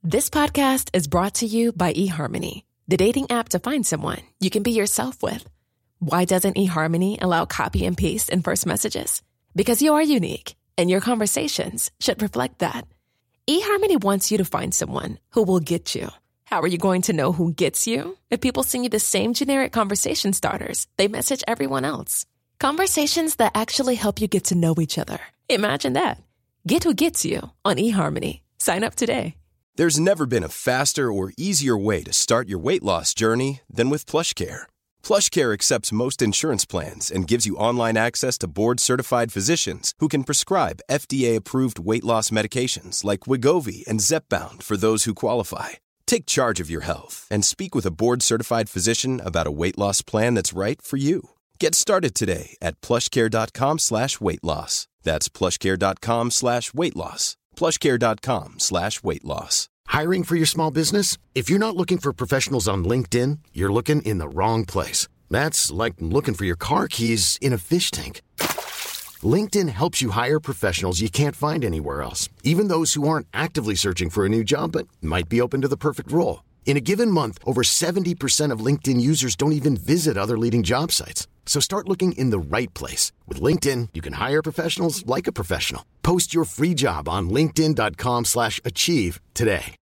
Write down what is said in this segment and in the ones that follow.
This podcast is brought to you by eHarmony, the dating app to find someone you can be yourself with. Why doesn't eHarmony allow copy and paste in first messages? Because you are unique, and your conversations should reflect that. eHarmony wants you to find someone who will get you. How are you going to know who gets you? If people send you the same generic conversation starters they message everyone else. Conversations that actually help you get to know each other. Imagine that. Get who gets you on eHarmony. Sign up today. There's never been a faster or easier way to start your weight loss journey than with PlushCare. PlushCare accepts most insurance plans and gives you online access to board-certified physicians who can prescribe FDA-approved weight loss medications like Wegovy and Zepbound for those who qualify. Take charge of your health and speak with a board-certified physician about a weight loss plan that's right for you. Get started today at plushcare.com/weight loss. That's plushcare.com/weight loss. plushcare.com/weight loss. Hiring for your small business? If you're not looking for professionals on LinkedIn, you're looking in the wrong place. That's like looking for your car keys in a fish tank. LinkedIn helps you hire professionals you can't find anywhere else, even those who aren't actively searching for a new job but might be open to the perfect role. In a given month, over 70% of LinkedIn users don't even visit other leading job sites. So start looking in the right place. With LinkedIn, you can hire professionals like a professional. Post your free job on linkedin.com/achieve today.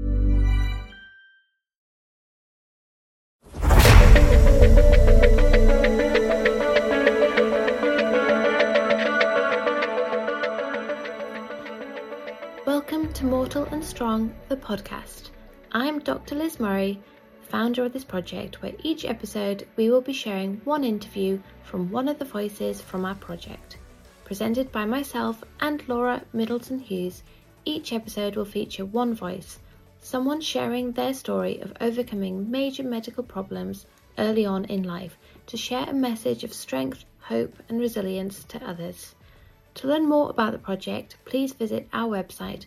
Welcome to Mortal and Strong, the podcast. I'm Dr. Liz Murray, founder of this project, where each episode we will be sharing one interview from one of the voices from our project. Presented by myself and Laura Middleton Hughes, each episode will feature one voice, someone sharing their story of overcoming major medical problems early on in life to share a message of strength, hope and resilience to others. To learn more about the project, please visit our website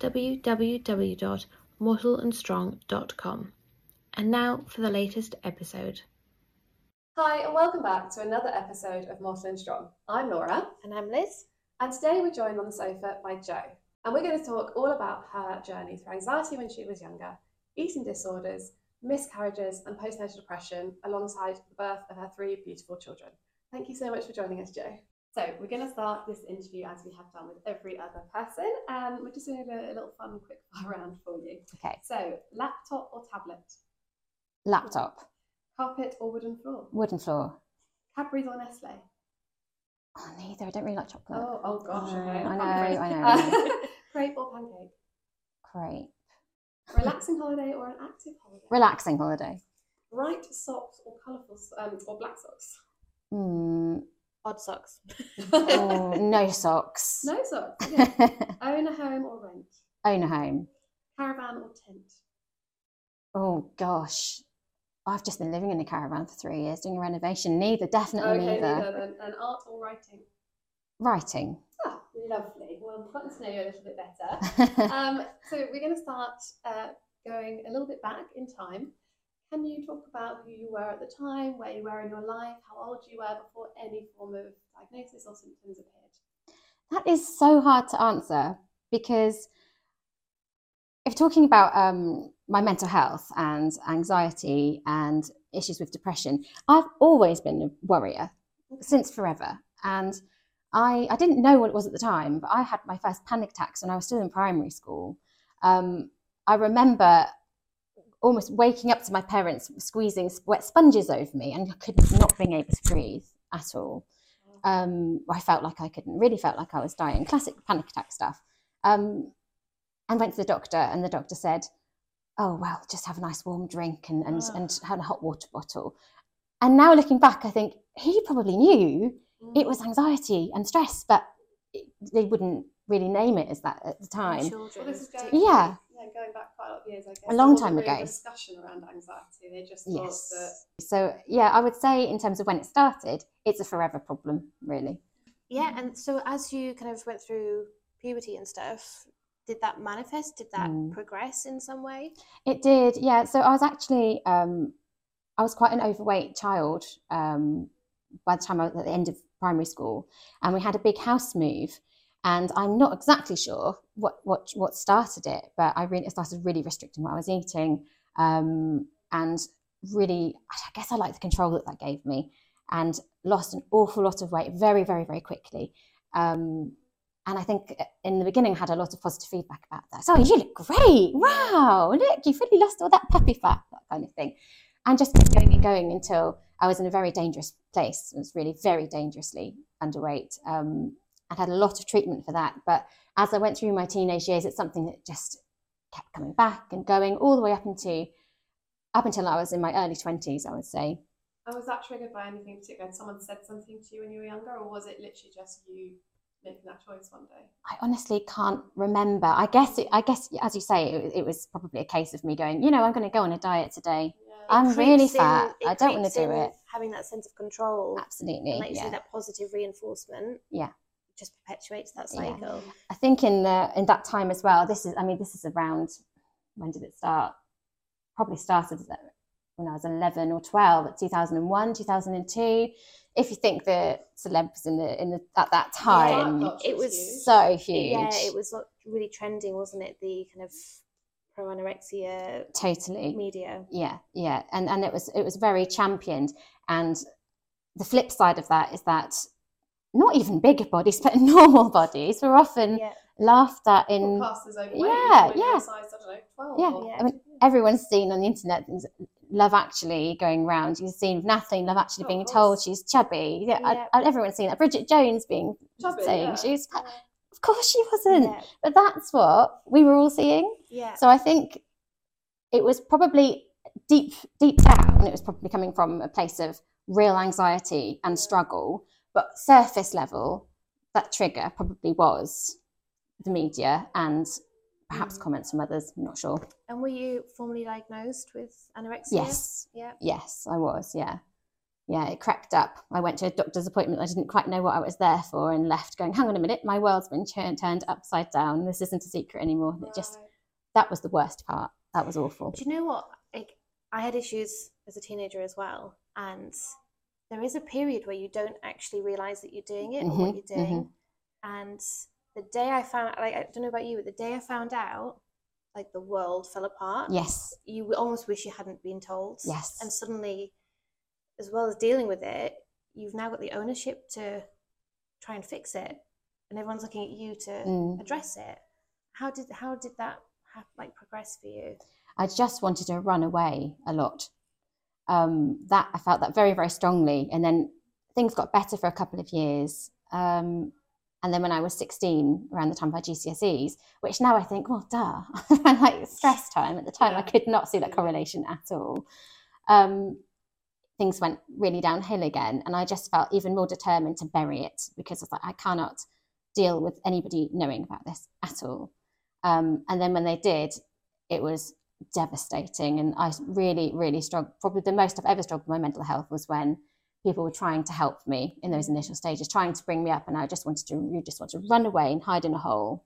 www.mortalandstrong.com. And now for the latest episode. Hi and welcome back to another episode of Mortal and Strong. I'm Laura. And I'm Liz. And today we're joined on the sofa by Jo. And we're going to talk all about her journey through anxiety when she was younger, eating disorders, miscarriages and postnatal depression, alongside the birth of her 3 beautiful children. Thank you so much for joining us, Jo. So we're going to start this interview as we have done with every other person, and we're just doing a little fun quick fire round for you. Okay. So, laptop or tablet? Laptop. Carpet or wooden floor? Wooden floor. Cadbury's or Nestle? Oh, neither. I don't really like chocolate. Oh gosh, okay. I know. Crepe or pancake? Crepe. Relaxing holiday or an active holiday? Relaxing holiday. Bright socks or colourful or black socks? Odd socks. No socks. No socks. Okay. Own a home or rent? Own a home. Caravan or tent? Oh gosh, I've just been living in a caravan for 3 years doing a renovation. Definitely neither. Then. And art or writing? Writing. Ah, lovely. Well, I've gotten to know you a little bit better. So we're going to start going a little bit back in time. Can you talk about who you were at the time, where you were in your life, how old you were before any form of diagnosis or symptoms appeared? That is so hard to answer, because if talking about my mental health and anxiety and issues with depression, I've always been a worrier since forever. And I didn't know what it was at the time, but I had my first panic attacks when I was still in primary school. I remember almost waking up to my parents squeezing wet sponges over me, and I could not being able to breathe at all. I felt like I was dying, classic panic attack stuff. And went to the doctor, and the doctor said, oh, well, just have a nice warm drink and have a hot water bottle. And now looking back, I think he probably knew it was anxiety and stress, but they wouldn't really name it as that at the time. Well, this is going back quite a lot of years, I guess. A long time ago. Discussion around anxiety. They just thought that. So yeah, I would say in terms of when it started, it's a forever problem, really. Yeah, and so as you kind of went through puberty and stuff, did that manifest? Did that progress in some way? It did, yeah. So I was actually, I was quite an overweight child by the time I was at the end of primary school, and we had a big house move. And I'm not exactly sure what started it, but it started really restricting what I was eating, and really, I guess I like the control that gave me, and lost an awful lot of weight very, very, very quickly. And I think in the beginning I had a lot of positive feedback about that. So, you look great. Wow, look, you've really lost all that puppy fat, that kind of thing. And just going and going until I was in a very dangerous place. I was really very dangerously underweight. I had a lot of treatment for that. But as I went through my teenage years, it's something that just kept coming back and going all the way up until I was in my early 20s, I would say. And was that triggered by anything particular? Had someone said something to you when you were younger, or was it literally just you making that choice one day? I honestly can't remember. I guess, as you say, it was probably a case of me going, I'm going to go on a diet today. Yeah. I'm really fat. I don't want to do it. Having that sense of control. Absolutely. And like you say, that positive reinforcement. Yeah. Just perpetuates that cycle. Yeah. I think in that time as well, this is around, when did it start? Probably started when I was 11 or 12, at 2001, 2002. If you think the celebs at that time, it was so huge. Yeah, it was really trending, wasn't it? The kind of pro-anorexia totally media. Yeah, and it was very championed. And the flip side of that is that not even bigger bodies, but normal bodies were often laughed at in. Classed as overweight. Yeah. Size, I don't know, 12. Yeah. I mean, everyone's seen on the internet things. Love Actually going round. You've seen Natalie Love Actually being told she's chubby. Yeah. Everyone's seen that. Bridget Jones being chubby, saying she's. Of course she wasn't. Yeah. But that's what we were all seeing. Yeah. So I think it was probably deep down. It was probably coming from a place of real anxiety and struggle. But surface level, that trigger probably was the media and perhaps comments from others. I'm not sure. And were you formally diagnosed with anorexia? Yes. Yeah. Yes, I was. Yeah. Yeah, it crept up. I went to a doctor's appointment. I didn't quite know what I was there for and left going, hang on a minute, my world's been turned upside down. This isn't a secret anymore. Right. That was the worst part. That was awful. Do you know what? I had issues as a teenager as well. And there is a period where you don't actually realise that you're doing it or what you're doing. And the day I found, I don't know about you, but the day I found out, the world fell apart. Yes. You almost wish you hadn't been told. Yes. And suddenly, as well as dealing with it, you've now got the ownership to try and fix it, and everyone's looking at you to address it. How did that progress for you? I just wanted to run away a lot. That I felt that very, very strongly, and then things got better for a couple of years. And then when I was 16, around the time of my GCSEs, which now I think, well, duh, stress time. At the time, I could not see that correlation at all. Things went really downhill again, and I just felt even more determined to bury it, because I was like, I cannot deal with anybody knowing about this at all. And then when they did, it was devastating, and I really, really struggled. Probably the most I've ever struggled with my mental health was when people were trying to help me in those initial stages, trying to bring me up, and I just wanted to run away and hide in a hole.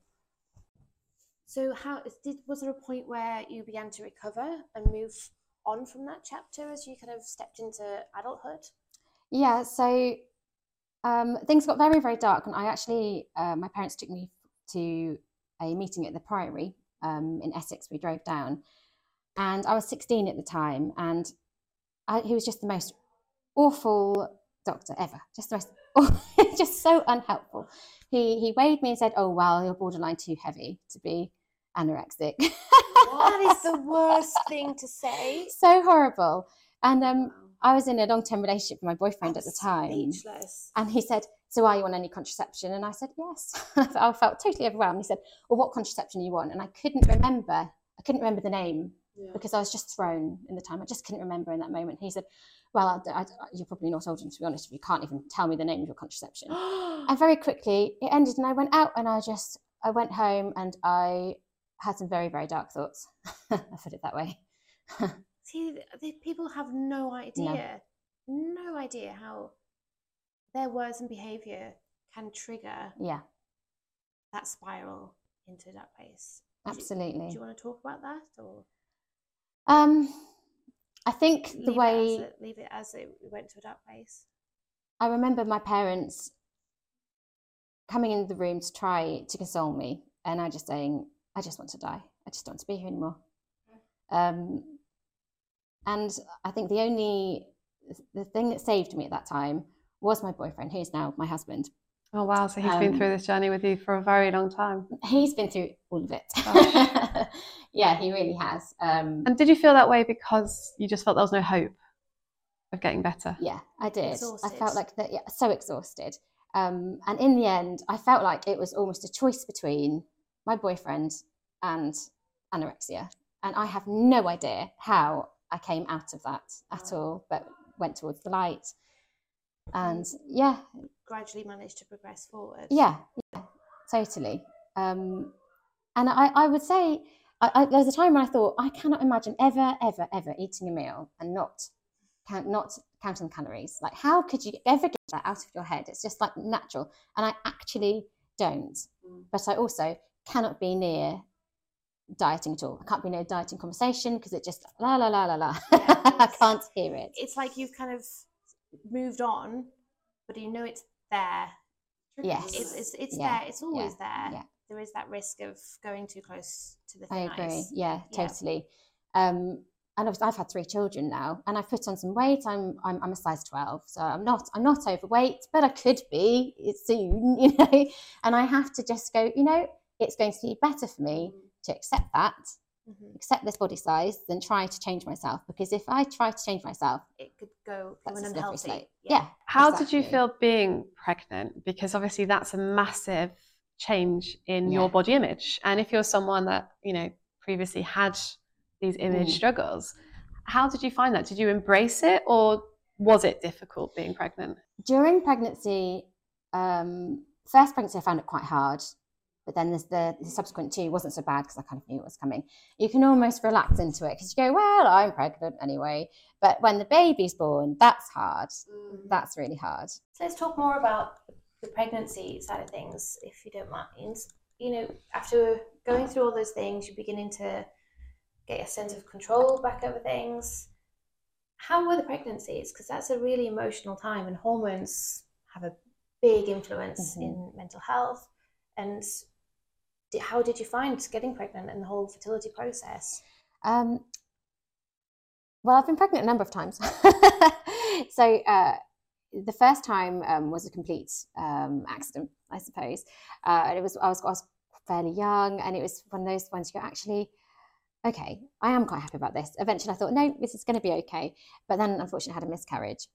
So was there a point where you began to recover and move on from that chapter as you kind of stepped into adulthood? Yeah, so things got very, very dark, and I actually, my parents took me to a meeting at the Priory in Essex. We drove down, and I was 16 at the time, and he was just the most awful doctor ever, just so unhelpful. He weighed me and said, oh, well, you're borderline too heavy to be anorexic. That is the worst thing to say. So horrible. And I was in a long-term relationship with my boyfriend at the time. Speechless. And he said, so are you on any contraception? And I said, yes. I felt totally overwhelmed. He said, well, what contraception do you want? And I couldn't remember the name because I was just thrown in the time. I just couldn't remember in that moment. He said, well, you're probably not old enough, to be honest, if you can't even tell me the name of your contraception. And very quickly it ended, and I went out, and I went home, and I had some very, very dark thoughts. I put it that way. See, people have no idea how their words and behaviour can trigger that spiral into that place. Absolutely. Do you want to talk about that, or? I think leave it as it went to a dark place. I remember my parents coming into the room to try to console me, and I just saying, I just want to die. I just don't want to be here anymore. And I think the thing that saved me at that time was my boyfriend, who's now my husband. Oh, wow. So he's been through this journey with you for a very long time. He's been through all of it. Yeah, he really has. And did you feel that way because you just felt there was no hope of getting better? Yeah, I did. Exhausted. I felt like that. Yeah, so exhausted. And in the end, I felt like it was almost a choice between my boyfriend and anorexia. And I have no idea how I came out of that at all, but went towards the light. And yeah. Gradually managed to progress forward. Yeah, totally. And I would say, there was a time when I thought, I cannot imagine ever eating a meal and not counting calories. Like, how could you ever get that out of your head? It's just like natural. And I actually don't. But I also cannot be near dieting at all. I can't be near dieting conversation because it just la. Yeah, I can't hear it. It's like you've kind of moved on, but you know it's there. Yes. It's there. It's always there. Yeah. There is that risk of going too close to the I thin agree. ice. Yeah, totally. And I've had 3 children now, and I've put on some weight. I'm a size 12, so I'm not overweight, but I could be soon, you know. And I have to just go, you know, it's going to be better for me to accept that, accept this body size, than try to change myself. Because if I try to change myself, it could go that's an a slippery unhealthy. slope. Yeah. How did you feel being pregnant? Because obviously that's a massive change in your body image. And if you're someone that, you know, previously had these image struggles, how did you find that? Did you embrace it, or was it difficult being pregnant? During pregnancy, first pregnancy, I found it quite hard. But then the subsequent 2 wasn't so bad because I kind of knew it was coming. You can almost relax into it because you go, well, I'm pregnant anyway. But when the baby's born, that's hard. That's really hard. So let's talk more about the pregnancy side of things, if you don't mind. You know, after going through all those things, you're beginning to get a sense of control back over things. How were the pregnancies? Because that's a really emotional time, and hormones have a big influence in mental health. And how did you find getting pregnant and the whole fertility process? Well, I've been pregnant a number of times. So the first time was a complete accident, I suppose. I was fairly young, and it was one of those ones you go, actually, okay, I am quite happy about this. Eventually I thought, no, this is going to be okay. But then unfortunately I had a miscarriage,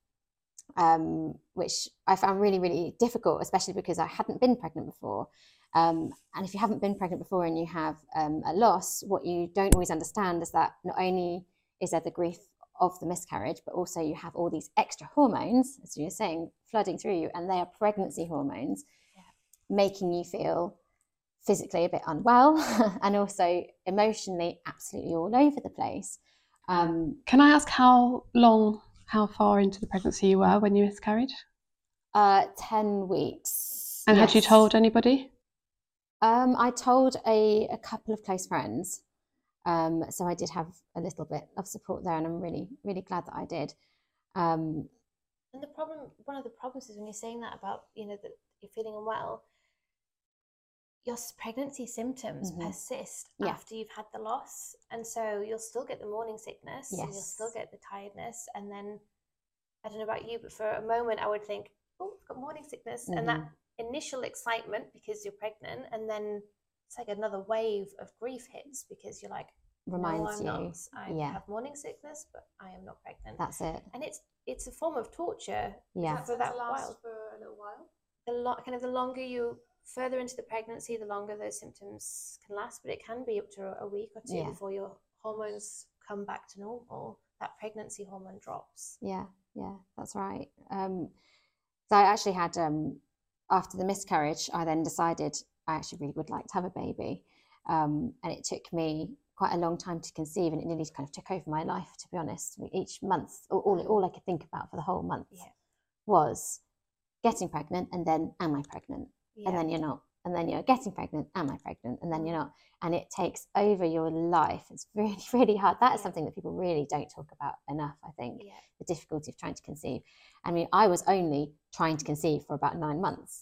which I found really, really difficult, especially because I hadn't been pregnant before. And if you haven't been pregnant before and you have a loss, what you don't always understand is that not only is there the grief of the miscarriage, but also you have all these extra hormones, as you're saying, flooding through you, and they are pregnancy hormones, making you feel physically a bit unwell and also emotionally absolutely all over the place. Can I ask how far into the pregnancy you were when you miscarried? 10 weeks. And had you told anybody? I told a couple of close friends. So I did have a little bit of support there, and I'm really, really glad that I did. And one of the problems is when you're saying that about, you know, that you're feeling unwell, your pregnancy symptoms persist after you've had the loss. And so you'll still get the morning sickness, and you'll still get the tiredness. And then, I don't know about you, but for a moment I would think, oh, I've got morning sickness. And that initial excitement because you're pregnant, and then it's like another wave of grief hits because you're like, reminds you. Not. I have morning sickness, but I am not pregnant. That's it. And it's a form of torture. Yeah. For that last for a little while. The longer you further into the pregnancy, the longer those symptoms can last, but it can be up to a week or 2 before your hormones come back to normal. That pregnancy hormone drops. Yeah, that's right. So I actually had, after the miscarriage, I then decided I actually really would like to have a baby. And it took me quite a long time to conceive, and it nearly kind of took over my life, to be honest. Each month, all I could think about for the whole month was getting pregnant, and then, am I pregnant? And then you're not. And then you're getting pregnant, am I pregnant? And then you're not. And it takes over your life. It's really, really hard. That is something that people really don't talk about enough, I think, the difficulty of trying to conceive. I mean, I was only trying to conceive for about 9 months.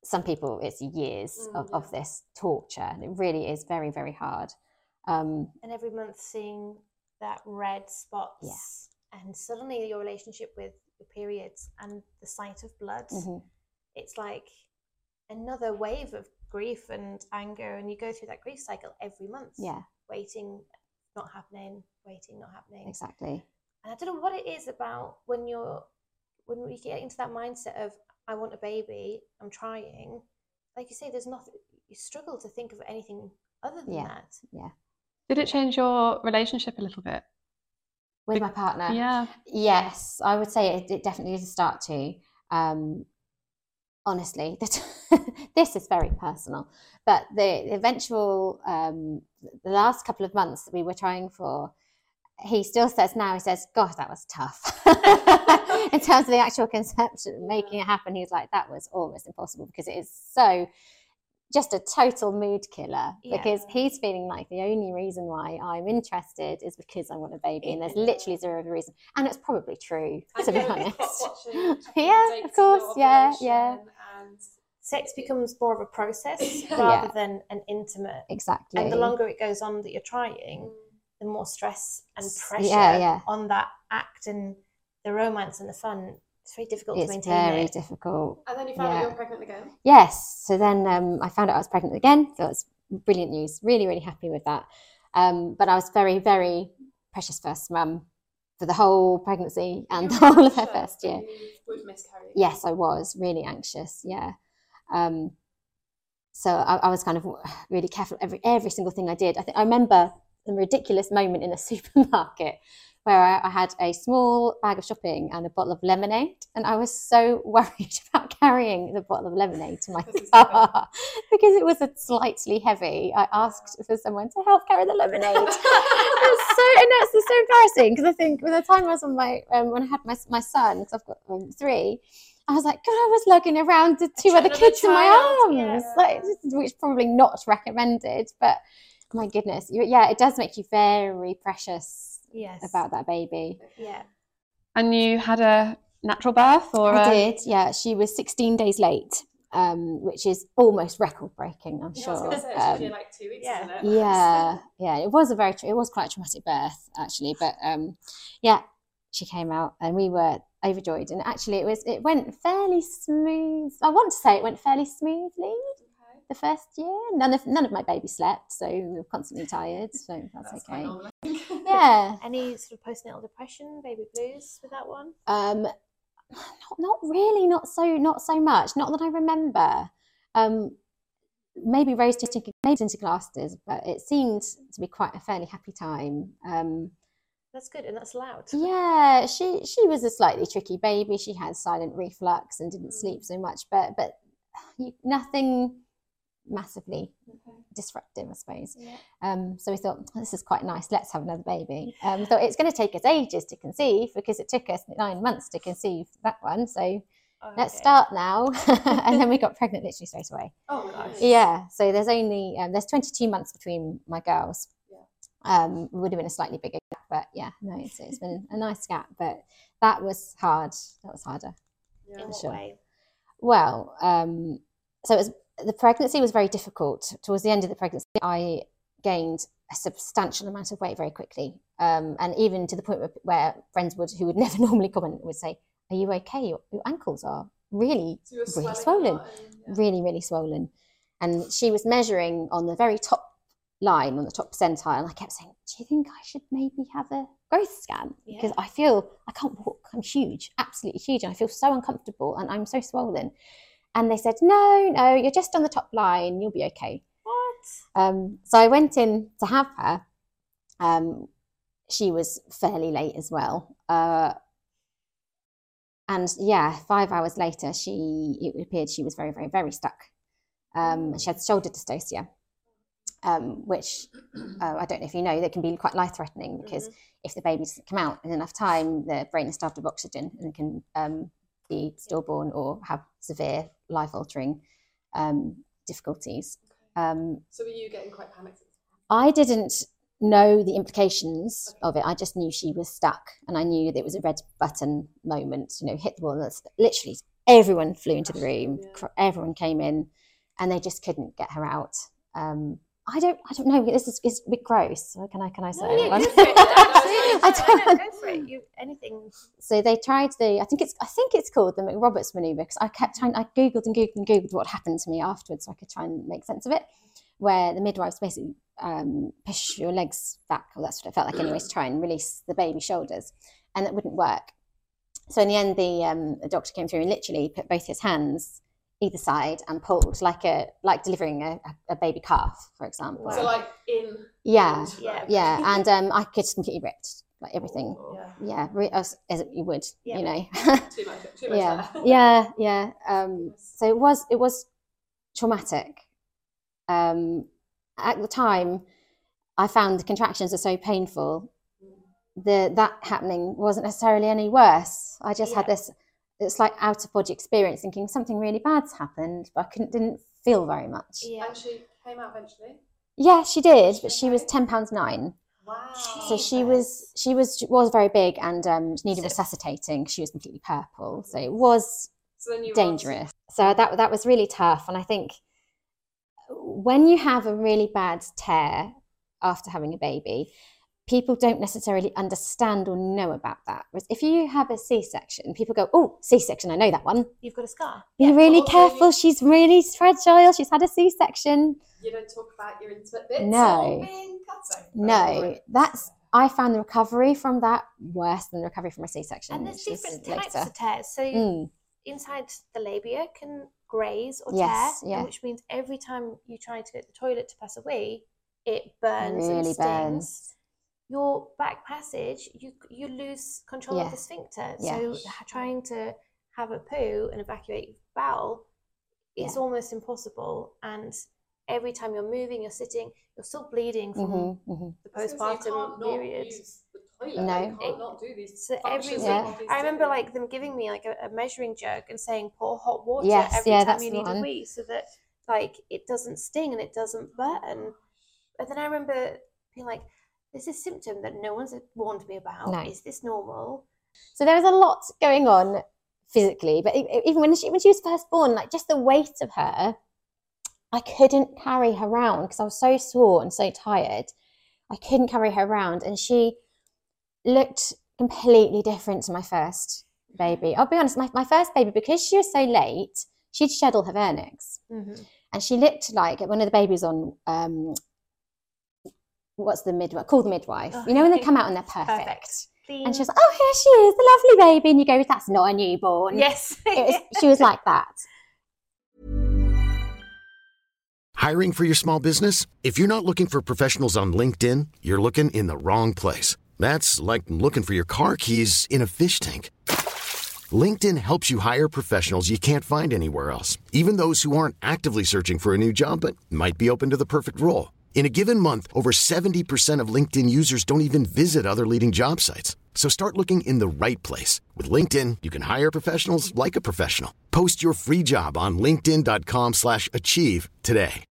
some people it's years of this torture. And it really is very, very hard. And every month seeing that red spots and suddenly your relationship with your periods and the sight of blood, it's like another wave of grief and anger, and you go through that grief cycle every month. Waiting, not happening, waiting, not happening. Exactly. And I don't know what it is about when we get into that mindset of I want a baby, I'm trying. Like you say, there's nothing, you struggle to think of anything other than that. Yeah. Did it change your relationship a little bit? With my partner? Yeah. Yes, I would say it definitely did start to. Honestly, this is very personal, but the eventual, the last couple of months that we were trying for, he still says now, he says, gosh, that was tough. In terms of the actual conception, making it happen, he's like, that was almost impossible because it is so just a total mood killer, because he's feeling like the only reason why I'm interested is because I want a baby, and there's literally zero other reason. And it's probably true, to be honest. Of course, And sex becomes more of a process rather than an intimate. Exactly. And the longer it goes on that you're trying, the more stress and pressure on that act and the romance and the fun. It's very difficult to maintain. It's very difficult. And then you found out you were pregnant again? Yes. So then I found out I was pregnant again. So it's brilliant news. Really, really happy with that. But I was very, very precious first mum for the whole pregnancy and the whole of her first year. You would miscarry? Yes, I was really anxious. Yeah. So I was kind of really careful every single thing I did. I remember a ridiculous moment in a supermarket where I had a small bag of shopping and a bottle of lemonade, and I was so worried about carrying the bottle of lemonade to my car because it was slightly heavy. I asked for someone to help carry the lemonade. It's so embarrassing, because I think by the time I was on when I had my son, because I've got 3, I was like, God, I was lugging around the 2 other kids in my arms, which is probably not recommended, but my goodness, it does make you very precious. About that baby. And you had a natural birth, or I did. Yeah, she was 16 days late, which is almost record breaking, I'm sure. I was going to say, it should be like 2 weeks, isn't it? Yeah. It was quite a traumatic birth, actually, but she came out and we were overjoyed, and actually it went fairly smooth. I want to say it went fairly smoothly. The first year, none of my babies slept, so we were constantly tired. So that's okay. Normal. Any sort of postnatal depression, baby blues with that one? Not really. Not so much. Not that I remember. Maybe rose tinted glasses, but it seemed to be quite a fairly happy time. That's good, and that's loud. Yeah, she was a slightly tricky baby. She had silent reflux and didn't sleep so much, but nothing massively disruptive, I suppose. So we thought, this is quite nice, let's have another baby. We thought it's going to take us ages to conceive, because it took us 9 months to conceive that one, so let's start now. And then we got pregnant literally straight away. Oh gosh. Yeah, so there's only there's 22 months between my girls. It would have been a slightly bigger gap, but it's been a nice gap, but that was hard. That was harder. In what way? Well, so the pregnancy was very difficult. Towards the end of the pregnancy, I gained a substantial amount of weight very quickly, and even to the point where friends who would never normally comment would say, "Are you okay? Your ankles are really swollen, really, really swollen." And she was measuring on the very top line, on the top percentile, and I kept saying, "Do you think I should maybe have a growth scan? Because I feel I can't walk. I'm huge, absolutely huge, and I feel so uncomfortable, and I'm so swollen." And they said, no, you're just on the top line. You'll be okay. What? So I went in to have her. She was fairly late as well. And 5 hours later, it appeared she was very, very, very stuck. She had shoulder dystocia, which I don't know if you know, they can be quite life-threatening, because if the baby doesn't come out in enough time, the brain is starved of oxygen and can be stillborn or have severe life-altering difficulties. So were you getting quite panicked? I didn't know the implications of it. I just knew she was stuck, and I knew that it was a red button moment. Hit the wall. That's literally everyone flew into the room. Everyone came in, and they just couldn't get her out. I don't know. This is a bit gross. So can I say? No, go for it. Go for it. Anything. So they tried I think it's called the McRoberts maneuver, because I googled and googled what happened to me afterwards, so I could try and make sense of it. Where the midwives basically push your legs back, or that's what it felt like anyways, to try and release the baby's shoulders, and that wouldn't work. So in the end, the doctor came through and literally put both his hands either side and pulled like delivering a baby calf, for example. So like in. Yeah. And I could completely ripped like everything. As you would, you know. Too much. Yeah. So it was traumatic. At the time, I found the contractions are so painful. That happening wasn't necessarily any worse. I just had this. It's like out of body experience, thinking something really bad's happened, but I didn't feel very much. Yeah. And she came out eventually. Yeah, she did, but she was £10.9. Wow. So she was very big and needed resuscitating. She was completely purple, so it was dangerous. So that was really tough. And I think when you have a really bad tear after having a baby, people don't necessarily understand or know about that. Whereas if you have a C-section, people go, "Oh, C-section, I know that one. You've got a scar. Be really careful. She's really fragile. She's had a C-section." You don't talk about your intimate bits. No. I found the recovery from that worse than the recovery from a C-section. And there's different types of tears. So inside the labia can graze or tear, which means every time you try to go to the toilet to pass a wee, it burns and stings. Your back passage, you lose control of the sphincter. So trying to have a poo and evacuate your bowel is almost impossible. And every time you're moving, you're sitting, you're still bleeding from the postpartum period. You can't not do these. So every week, I remember like them giving me like a measuring jug and saying pour hot water every time you need a wee, so that like it doesn't sting and it doesn't burn. But then I remember being like, there's a symptom that no one's warned me about. No. Is this normal? So there was a lot going on physically, but even when she was first born, like just the weight of her, I couldn't carry her around because I was so sore and so tired. I couldn't carry her around, and she looked completely different to my first baby. I'll be honest, my first baby, because she was so late, she'd shed all her vernix. And she looked like one of the babies on... what's the midwife? Call the midwife. You know when they come out and they're perfect. And she was like, "Oh, here she is, the lovely baby." And you go, "That's not a newborn." Yes. She was like that. Hiring for your small business? If you're not looking for professionals on LinkedIn, you're looking in the wrong place. That's like looking for your car keys in a fish tank. LinkedIn helps you hire professionals you can't find anywhere else, even those who aren't actively searching for a new job but might be open to the perfect role. In a given month, over 70% of LinkedIn users don't even visit other leading job sites. So start looking in the right place. With LinkedIn, you can hire professionals like a professional. Post your free job on linkedin.com/achieve today.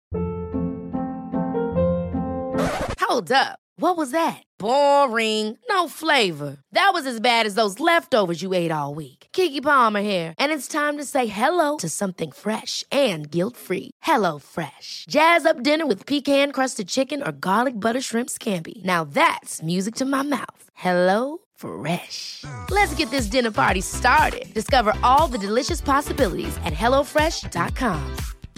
Hold up. What was that? Boring. No flavor. That was as bad as those leftovers you ate all week. Keke Palmer here. And it's time to say hello to something fresh and guilt-free. Hello Fresh. Jazz up dinner with pecan-crusted chicken or garlic butter shrimp scampi. Now that's music to my mouth. Hello Fresh. Let's get this dinner party started. Discover all the delicious possibilities at HelloFresh.com.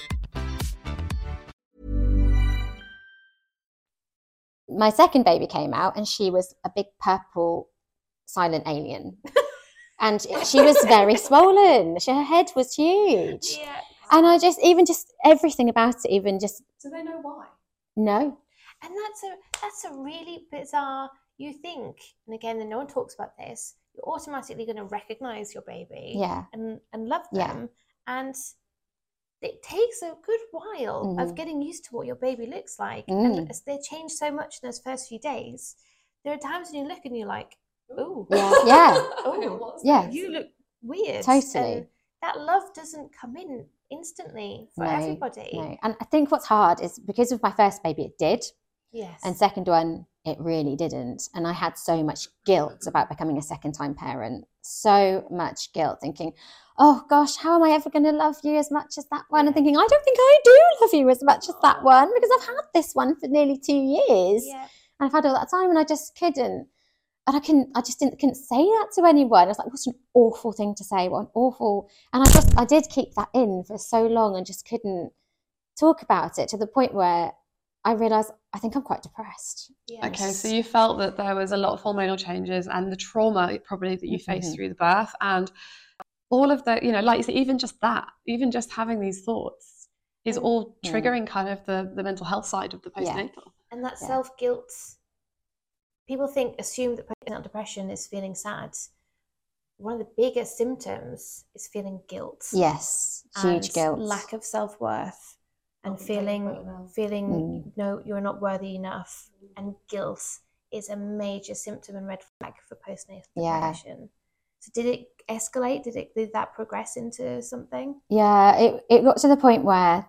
My second baby came out and she was a big purple silent alien. And she was very swollen. Her head was huge. Yeah. And I just everything about it, even just... Do they know why? No. And that's a really bizarre... You think, and again, no one talks about this, you're automatically going to recognize your baby and love them. And it takes a good while of getting used to what your baby looks like. And as they change so much in those first few days, there are times when you look and you're like, "Ooh, you look weird." Totally. And that love doesn't come in instantly for everybody. No. And I think what's hard is because of my first baby, it did. Yes. And second one, it really didn't. And I had so much guilt about becoming a second-time parent, so much guilt, thinking, oh gosh, how am I ever going to love you as much as that one? And thinking, I don't think I do love you as much as that one, because I've had this one for nearly 2 years. And I've had all that time, and I just couldn't. And I just couldn't say that to anyone. I was like, what's an awful thing to say? What an awful. And I did keep that in for so long and just couldn't talk about it, to the point where I realised I think I'm quite depressed. Yes. Okay, so you felt that there was a lot of hormonal changes and the trauma probably that you faced through the birth, and all of the, like you said, even just having these thoughts is all triggering kind of the mental health side of the postnatal. And that self-guilt, people assume that postnatal depression is feeling sad. One of the biggest symptoms is feeling guilt. Yes, huge guilt. Lack of self-worth. And feeling no, you're not worthy enough, and guilt is a major symptom and red flag for postnatal depression. So did it escalate? Did that progress into something? Yeah, it got to the point where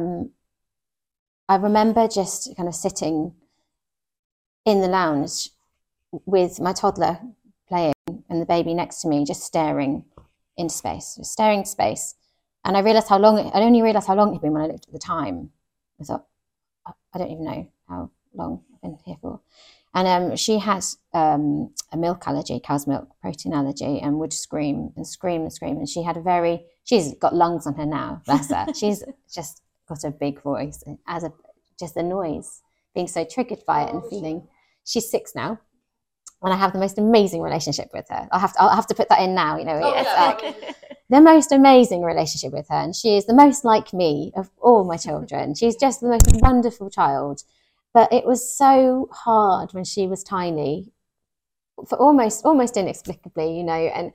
I remember just kind of sitting in the lounge with my toddler playing and the baby next to me, just staring into space, And I only realised how long it had been when I looked at the time. I thought, I don't even know how long I've been here for. And she had a milk allergy, cow's milk protein allergy, and would scream and scream and scream. And she's got lungs on her now, bless her. She's just got a big voice, just the noise, being so triggered by it and feeling. She's 6 now. And I have the most amazing relationship with her. I'll have to put that in now, the most amazing relationship with her. And she is the most like me of all my children. She's just the most wonderful child. But it was so hard when she was tiny, for almost inexplicably, and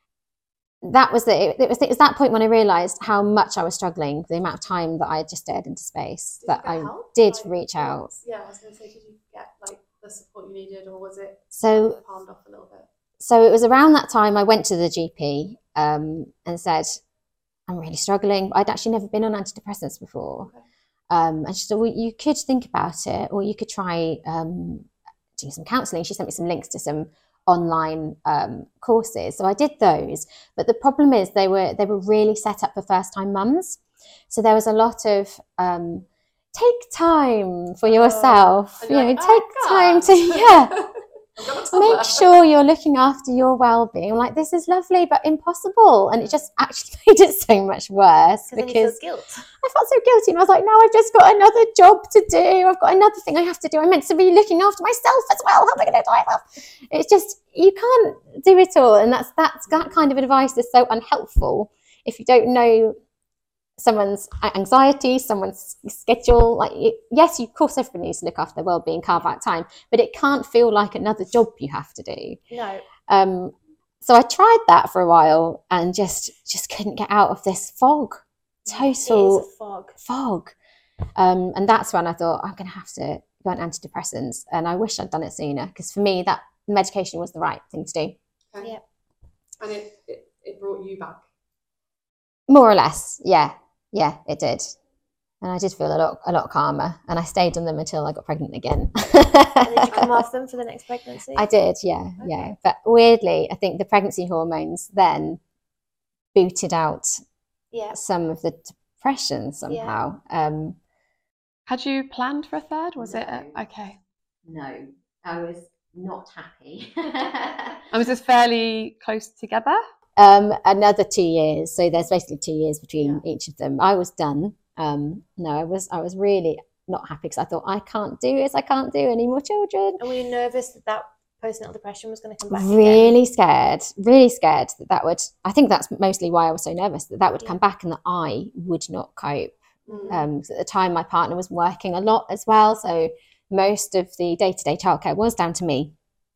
that was it was that point when I realised how much I was struggling, the amount of time that I had just stared into space, that I did reach out. Yeah, I was going to say, did you get the support you needed, or was it palmed off a little bit? So it was around that time I went to the GP and said, I'm really struggling. I'd actually never been on antidepressants before. Okay. And she said, well, you could think about it, or you could try do some counselling. She sent me some links to some online courses. So I did those. But the problem is they were really set up for first-time mums. So there was a lot of take time for yourself. Take time to, make sure you're looking after your well-being. Like, this is lovely, but impossible. And it just actually made it so much worse because guilt. I felt so guilty. And I was like, no, I've just got another job to do. I've got another thing I have to do. I'm meant to be looking after myself as well. How am I going to do it? It's just, you can't do it all. And that kind of advice is so unhelpful if you don't know someone's anxiety, someone's schedule. Yes, of course, everyone needs to look after their well-being, carve out time, but it can't feel like another job you have to do. No. So I tried that for a while and just couldn't get out of this fog. Total it is a fog. And that's when I thought, I'm going to have to go on antidepressants. And I wish I'd done it sooner, because for me, that medication was the right thing to do. Okay. Yeah. And it brought you back? More or less, yeah. Yeah, it did. And I did feel a lot calmer. And I stayed on them until I got pregnant again. And did you come off them for the next pregnancy? I did, yeah, okay. Yeah. But weirdly, I think the pregnancy hormones then booted out some of the depression somehow. Yeah. Had you planned for a third? Was it okay? No, I was not happy. And was this fairly close together? Another 2 years. So there's basically 2 years between each of them. I was done. No, I was really not happy, because I thought, I can't do this. I can't do any more children. And were you nervous that postnatal depression was going to come back really again? Really scared that would, I think that's mostly why I was so nervous, that would come back and that I would not cope. Because at the time my partner was working a lot as well, so most of the day-to-day childcare was down to me.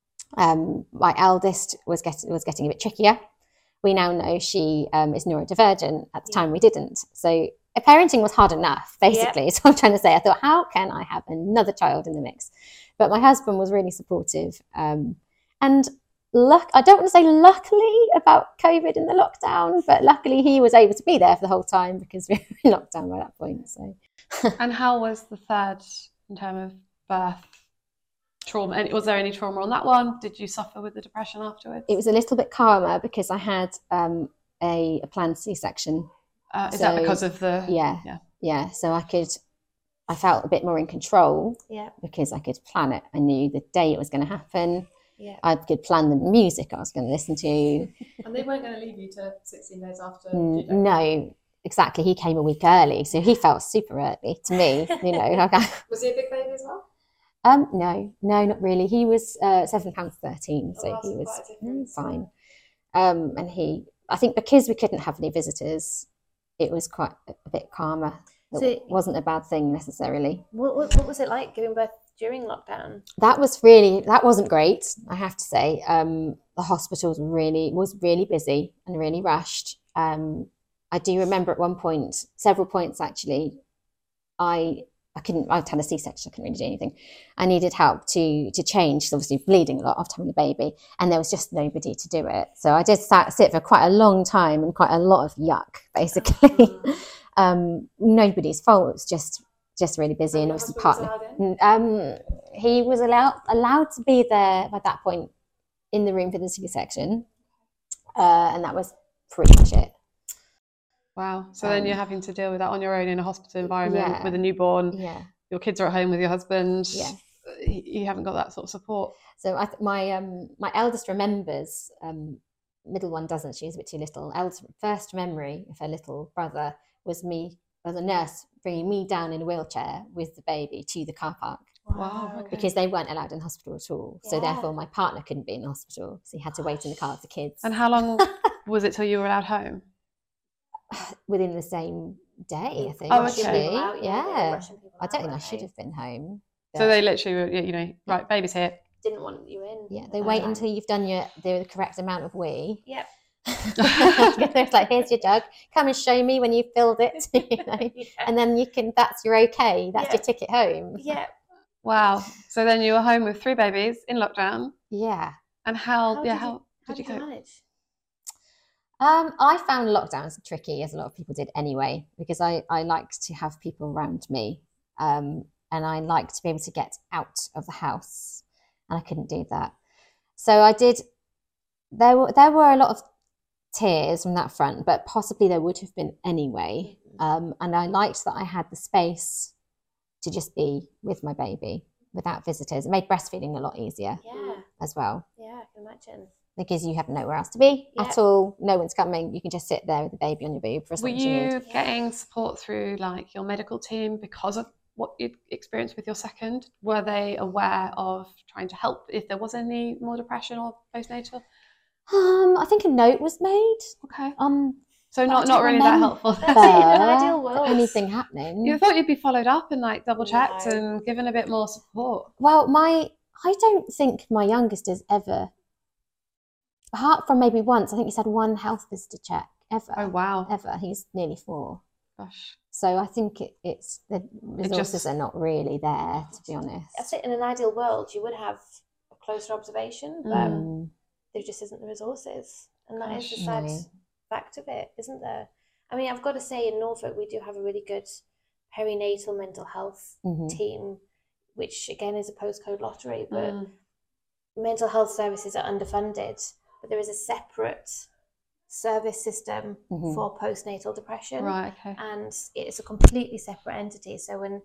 My eldest was getting a bit trickier. We now know she is neurodivergent. At the time we didn't. So parenting was hard enough, basically. So I'm trying to say, I thought, how can I have another child in the mix? But my husband was really supportive. And I don't want to say luckily about COVID and the lockdown, but luckily he was able to be there for the whole time, because we were in lockdown by that point. So. And how was the third in terms of birth? trauma? And was there any trauma on that one? Did you suffer with the depression afterwards? It was a little bit calmer because I had a planned C-section. Is that because of the... Yeah. So I felt a bit more in control because I could plan it. I knew the day it was going to happen. Yeah. I could plan the music I was going to listen to. And they weren't going to leave you to 16 days after? No, exactly. He came a week early, so he felt super early to me. Was he a big baby as well? No, not really. He was £7.13, so he was fine. And I think because we couldn't have any visitors, it was quite a bit calmer. It wasn't a bad thing necessarily. What was it like giving birth during lockdown? That wasn't great, I have to say. The hospital was really busy and really rushed. I do remember at one point, several points actually, I'd had a C-section, I couldn't really do anything. I needed help to change, so obviously bleeding a lot after having a baby, and there was just nobody to do it. So I did sit for quite a long time and quite a lot of yuck, basically. Nobody's fault, it was just really busy, and obviously partner. He was allowed to be there by that point in the room for the C-section, and that was pretty much it. Wow. So then you're having to deal with that on your own in a hospital environment with a newborn. Yeah. Your kids are at home with your husband. Yeah. You haven't got that sort of support. So my eldest remembers. Middle one doesn't. She's a bit too little. First memory of her little brother was me as a nurse bringing me down in a wheelchair with the baby to the car park. Wow. Okay. Because they weren't allowed in hospital at all. Yeah. So therefore my partner couldn't be in the hospital. So he had to wait in the car with the kids. And how long was it till you were allowed home? Within the same day, I think. Oh, okay. Yeah. I don't think I should have been home. So they literally were, right, baby's here. Didn't want you in. Yeah, they wait until you've done the correct amount of wee. Yep. It's like, here's your jug. Come and show me when you've filled it. And then that's your okay. That's your ticket home. Yeah. Wow. So then you were home with 3 babies in lockdown. Yeah. And how did you manage? I found lockdowns tricky, as a lot of people did anyway, because I liked to have people around me, and I liked to be able to get out of the house, and I couldn't do that. So I did. There were a lot of tears from that front, but possibly there would have been anyway. And I liked that I had the space to just be with my baby without visitors. It made breastfeeding a lot easier as well. Yeah, I can imagine. Because you have nowhere else to be at all. No one's coming. You can just sit there with the baby on your boob for as long as you need. Were you getting support through like your medical team because of what you'd experienced with your second? Were they aware of trying to help if there was any more depression or postnatal? I think a note was made. Okay. So not really that helpful. That's it, in an ideal world. Anything happening. You thought you'd be followed up and like double checked and given a bit more support. Well, I don't think my youngest has ever, apart from maybe once, I think he's had one health visitor check ever. Oh, wow. Ever. He's nearly 4. Gosh. So I think it's the resources are not really there, to be honest. That's it. In an ideal world, you would have a closer observation, but there just isn't the resources. And that is the sad fact of it, isn't there? I mean, I've got to say, in Norfolk, we do have a really good perinatal mental health team, which again is a postcode lottery, but mental health services are underfunded. But there is a separate service system for postnatal depression. Right, okay. And it's a completely separate entity. So when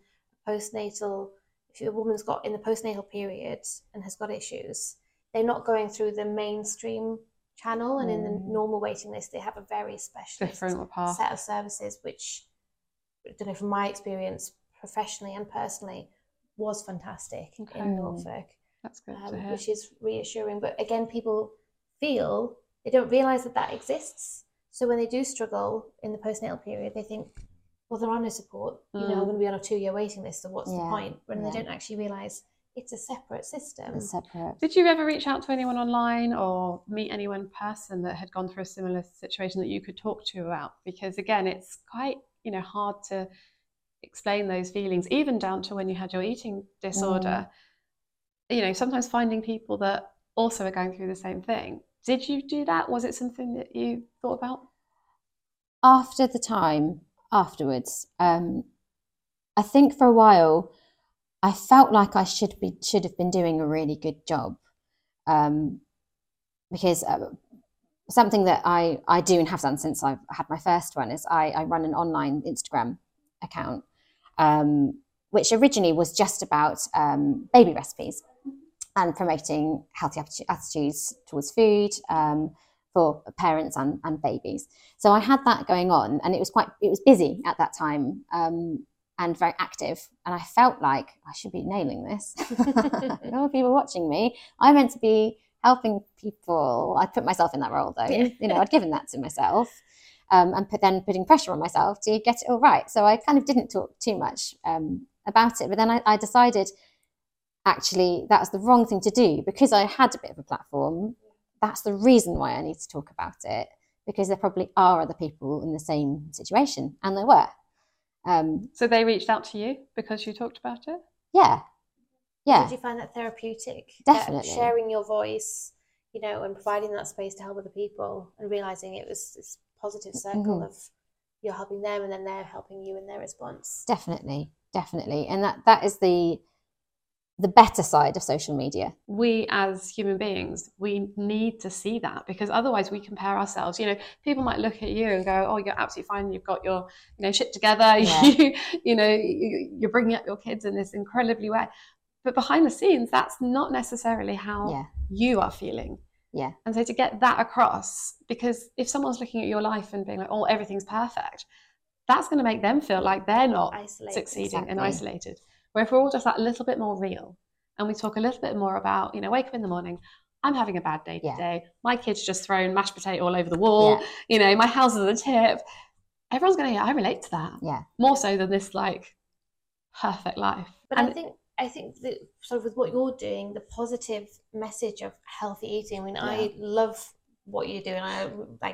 if a woman's got in the postnatal period and has got issues, they're not going through the mainstream channel, and in the normal waiting list, they have a very specialist set of services, which, I don't know, from my experience, professionally and personally, was fantastic in Norfolk. That's good to hear. Which is reassuring. But again, people feel they don't realise that exists. So when they do struggle in the postnatal period, they think, well, they're on no support. I'm going to be on a 2-year waiting list, so what's the point? When they don't actually realise it's a separate system. It's separate. Did you ever reach out to anyone online or meet anyone in person that had gone through a similar situation that you could talk to about? Because again, it's quite hard to explain those feelings, even down to when you had your eating disorder. Sometimes finding people that also are going through the same thing. Did you do that? Was it something that you thought about? Afterwards, I think for a while, I felt like I should have been doing a really good job, because something that I do and have done since I've had my first one is I run an online Instagram account, which originally was just about baby recipes and promoting healthy attitudes towards food for parents and babies. So I had that going on, and it was busy at that time. And very active, and I felt like I should be nailing this. No people watching me. I'm meant to be helping people. I'd put myself in that role, though. Yeah. I'd given that to myself, and putting pressure on myself to get it all right. So I kind of didn't talk too much about it. But then I decided, actually, that's the wrong thing to do, because I had a bit of a platform. That's the reason why I need to talk about it, because there probably are other people in the same situation, and there were. So they reached out to you because you talked about it? Yeah. Did you find that therapeutic? Definitely. Sharing your voice, and providing that space to help other people, and realizing it was this positive circle of you're helping them and then they're helping you in their response. Definitely. And that is the better side of social media. We as human beings, we need to see that, because otherwise we compare ourselves. People might look at you and go, oh, you're absolutely fine, you've got your shit together. Yeah. You're bringing up your kids in this incredibly way, but behind the scenes, that's not necessarily how you are feeling. Yeah. And so to get that across, because if someone's looking at your life and being like, oh, everything's perfect, that's going to make them feel like they're not succeeding and isolated. Where if we're all just that little bit more real, and we talk a little bit more about, wake up in the morning, I'm having a bad day today. My kid's just thrown mashed potato all over the wall. Yeah. My house is a tip. Everyone's going to I relate to that. Yeah. More so than this perfect life. But I think that sort of with what you're doing, the positive message of healthy eating. I mean, I love what you do, and I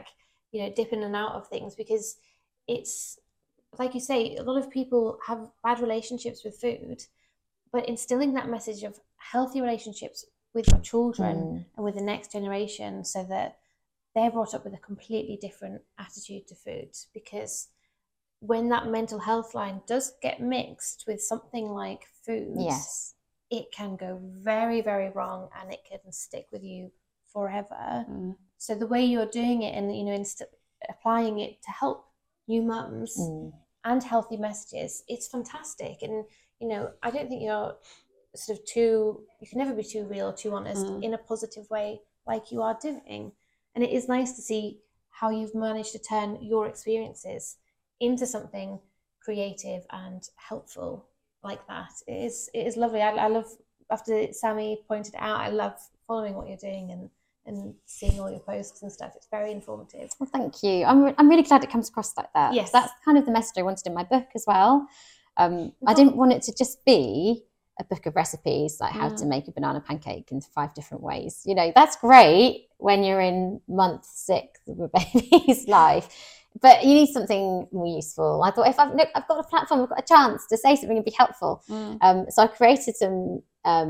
dip in and out of things, because it's, like you say, a lot of people have bad relationships with food, but instilling that message of healthy relationships with your children and with the next generation, so that they're brought up with a completely different attitude to food. Because when that mental health line does get mixed with something like food, it can go very, very wrong, and it can stick with you forever. So the way you're doing it, and applying it to help new mums and healthy messages, it's fantastic. And I don't think you're sort of you can never be too real, too honest in a positive way like you are doing. And it is nice to see how you've managed to turn your experiences into something creative and helpful like that. It is lovely. I love, after Sammy pointed it out, I love following what you're doing and seeing all your posts and stuff. It's very informative. Well, thank you. I'm really glad it comes across like that. Yes. That's kind of the message I wanted in my book as well. I didn't want it to just be a book of recipes, like how to make a banana pancake in 5 different ways. That's great when you're in month 6 of a baby's life, but you need something more useful. I thought, if I've got a platform, I've got a chance to say something and be helpful. So I created some,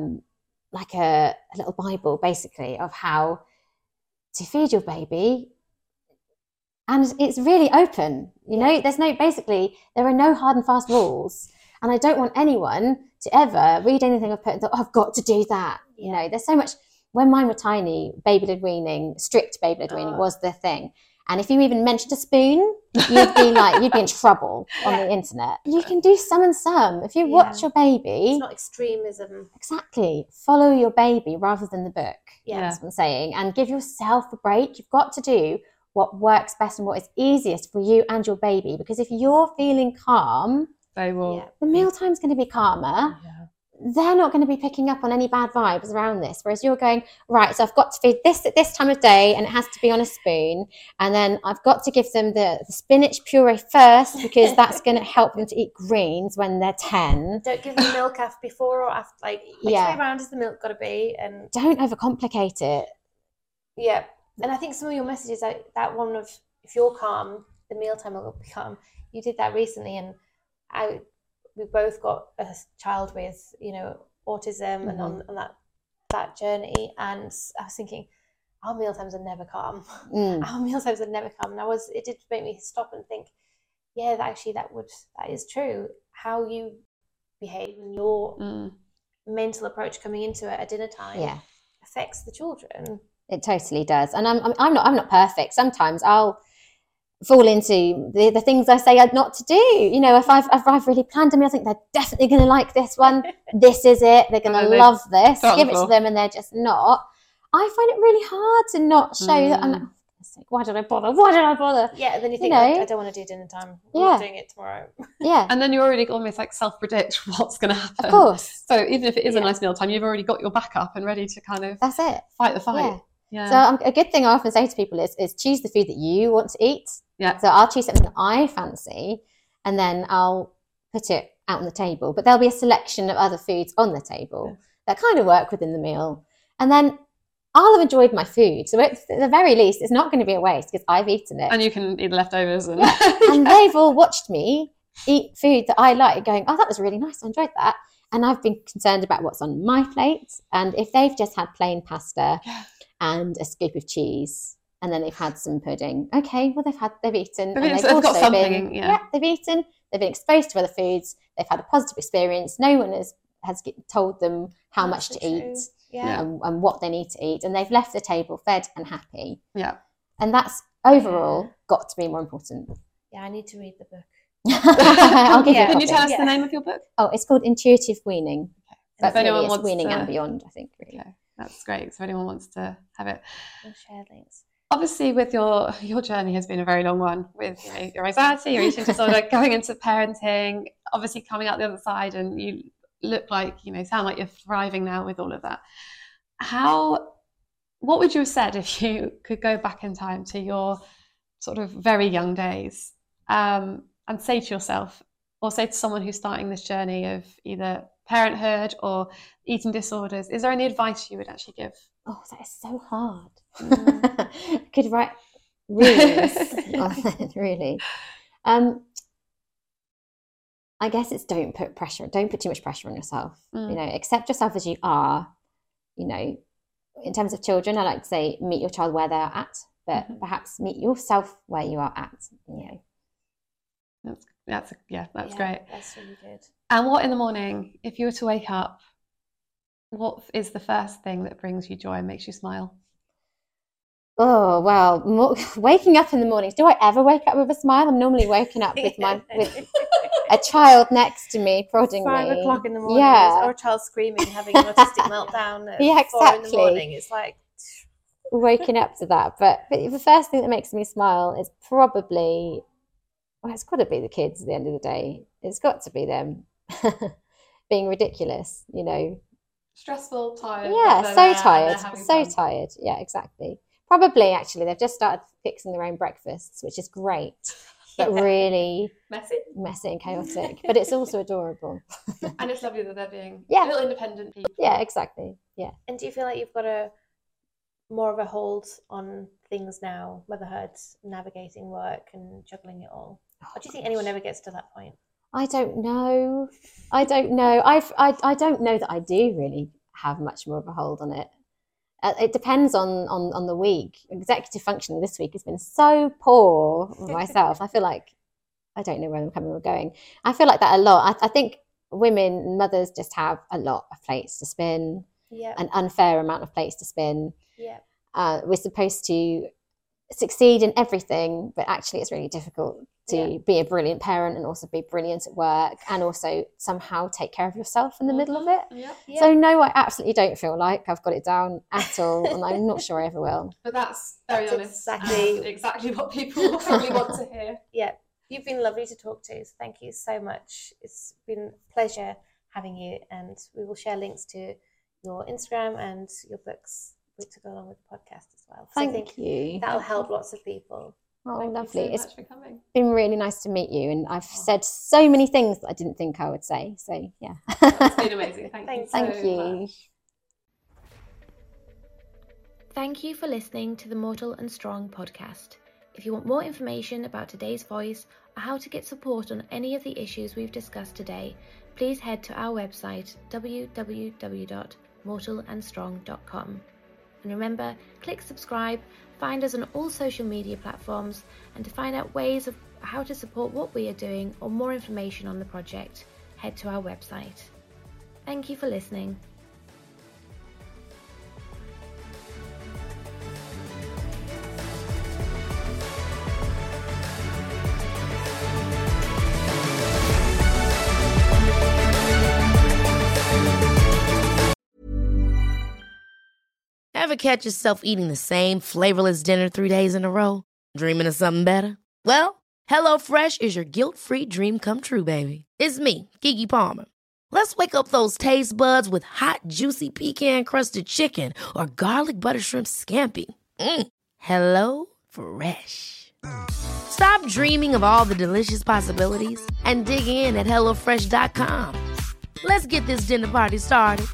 like a little Bible, basically, of how to feed your baby. And it's really open, there are no hard and fast rules. And I don't want anyone to ever read anything I've put and think, oh, I've got to do that. There's so much. When mine were tiny, strict baby led weaning was the thing. And if you even mentioned a spoon, you'd be in trouble on the internet. You can do some and some. If you watch your baby. It's not extremism. Exactly. Follow your baby rather than the book. Yeah. That's what I'm saying. And give yourself a break. You've got to do what works best and what is easiest for you and your baby. Because if you're feeling calm, they will. The mealtime's going to be calmer. Yeah. They're not going to be picking up on any bad vibes around this. Whereas you're going, right, so I've got to feed this at this time of day, and it has to be on a spoon. And then I've got to give them the spinach puree first, because that's going to help them to eat greens when they're 10. Don't give them milk after, before or after, which way around has the milk got to be? And don't overcomplicate it. Yeah. And I think some of your messages, that one of, if you're calm, the mealtime will be calm. You did that recently, and we both got a child with, autism and on that journey. And I was thinking, our mealtimes are never calm. Our mealtimes are never calm. And it did make me stop and think, that is true. How you behave and your mental approach coming into it at dinner time affects the children. It totally does. And I'm not perfect. Sometimes I'll fall into the things I say not to do. You know, if I've really planned a meal, I think they're definitely going to like this one. This is it. They're going to love this. Give it to them, and they're just not. I find it really hard to not show that. I'm like, why did I bother? Why did I bother? Yeah, and then you think, I don't want to do dinner time. I'm not doing it tomorrow. Yeah. And then you already almost like self-predict what's going to happen. Of course. So even if it is a nice meal time, you've already got your backup and ready to kind of That's it. Fight the fight. Yeah. Yeah. So a good thing I often say to people is choose the food that you want to eat. Yeah. So I'll choose something that I fancy, and then I'll put it out on the table. But there'll be a selection of other foods on the table that kind of work within the meal. And then I'll have enjoyed my food. So at the very least, it's not going to be a waste because I've eaten it. And you can eat the leftovers. And, and they've all watched me eat food that I like, going, oh, that was really nice. I enjoyed that. And I've been concerned about what's on my plate. And if they've just had plain pasta and a scoop of cheese, and then they've had some pudding, okay, well, they've eaten. They've got something, they've eaten. They've been exposed to other foods. They've had a positive experience. No one has told them how much to eat and what they need to eat. And they've left the table fed and happy. Yeah. And that's overall got to be more important. Yeah, I need to read the book. I'll give you a copy. Can you tell us the name of your book? Oh, it's called Intuitive Weaning. Okay. But really it's weaning and beyond, I think. Really. Okay. That's great. So if anyone wants to have it. We'll share links. Obviously, with your journey has been a very long one with your anxiety, your eating disorder, going into parenting, obviously coming out the other side, and you look like, sound like you're thriving now with all of that. What would you have said if you could go back in time to your sort of very young days and say to yourself, or say to someone who's starting this journey of either parenthood or eating disorders, is there any advice you would actually give? Oh, that is so hard. I could write reams on it, really. I guess it's don't put too much pressure on yourself. Accept yourself as you are. In terms of children, I like to say meet your child where they're at, but perhaps meet yourself where you are at. That's great. That's really good. And what in the morning, if you were to wake up, what is the first thing that brings you joy and makes you smile? Oh, well, waking up in the mornings. Do I ever wake up with a smile? I'm normally waking up with a child next to me prodding me. 5 o'clock in the morning, or a child screaming, having an autistic meltdown at 4 in the morning. It's like waking up to that. But the first thing that makes me smile is probably, it's got to be the kids at the end of the day. It's got to be them being ridiculous, Stressful, tired. Yeah, so tired. Yeah, exactly. Probably, actually, they've just started fixing their own breakfasts, which is great, but really messy and chaotic. But it's also adorable. And it's lovely that they're being little independent people. Yeah, exactly. Yeah. And do you feel like you've got more of a hold on things now, motherhood, navigating work and juggling it all? Or do you think anyone ever gets to that point? I don't know. I don't know that I do really have much more of a hold on it. It depends on the week. Executive functioning this week has been so poor for myself. I feel like I don't know where I'm coming or going. I feel like that a lot. I think women, mothers, just have a lot of plates to spin, an unfair amount of plates to spin. Yeah. We're supposed to succeed in everything, but actually it's really difficult to be a brilliant parent and also be brilliant at work and also somehow take care of yourself in the middle of it. So no, I absolutely don't feel like I've got it down at all, and I'm not sure I ever will. But that's very honest. Exactly what people probably want to hear. Yeah, you've been lovely to talk to, so thank you so much. It's been a pleasure having you, and we will share links to your Instagram and your books to go along with the podcast as well. So Thank you. That'll help lots of people. Oh, Thank lovely. You so much for coming. It's been really nice to meet you, and I've said so many things that I didn't think I would say. So, yeah. It's been amazing. Thank you much. Thank you for listening to the Mortal and Strong podcast. If you want more information about today's voice or how to get support on any of the issues we've discussed today, please head to our website www.mortalandstrong.com. And remember, click subscribe, find us on all social media platforms, and to find out ways of how to support what we are doing or more information on the project, head to our website. Thank you for listening. Ever catch yourself eating the same flavorless dinner 3 days in a row? Dreaming of something better? Well, HelloFresh is your guilt-free dream come true, baby. It's me, Keke Palmer. Let's wake up those taste buds with hot, juicy pecan-crusted chicken or garlic butter shrimp scampi. Hello Fresh. Stop dreaming of all the delicious possibilities and dig in at HelloFresh.com. Let's get this dinner party started.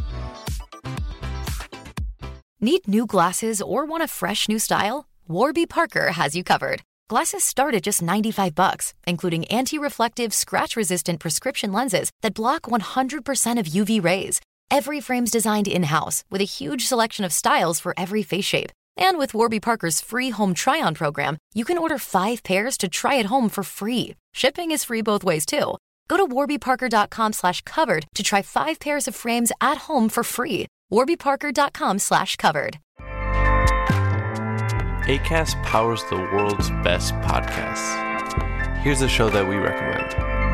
Need new glasses or want a fresh new style? Warby Parker has you covered. Glasses start at just $95, including anti-reflective, scratch-resistant prescription lenses that block 100% of UV rays. Every frame's designed in-house with a huge selection of styles for every face shape. And with Warby Parker's free home try-on program, you can order 5 pairs to try at home for free. Shipping is free both ways, too. Go to warbyparker.com/covered to try 5 pairs of frames at home for free. warbyparker.com/covered. Acast powers the world's best podcasts. Here's a show that we recommend.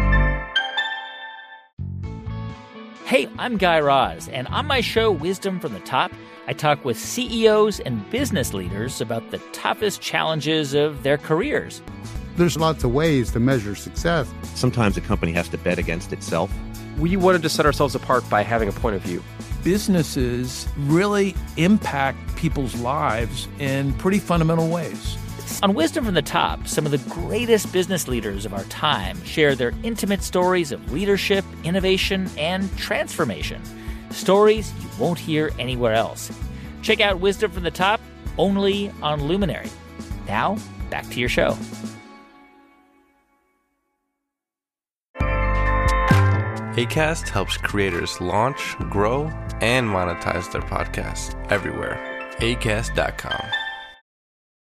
Hey, I'm Guy Raz, and on my show, Wisdom from the Top, I talk with CEOs and business leaders about the toughest challenges of their careers. There's lots of ways to measure success. Sometimes a company has to bet against itself. We wanted to set ourselves apart by having a point of view. Businesses really impact people's lives in pretty fundamental ways. On Wisdom from the Top, some of the greatest business leaders of our time share their intimate stories of leadership, innovation, and transformation. Stories you won't hear anywhere else. Check out Wisdom from the Top, only on Luminary. Now, back to your show. Acast helps creators launch, grow, and monetize their podcasts everywhere. Acast.com.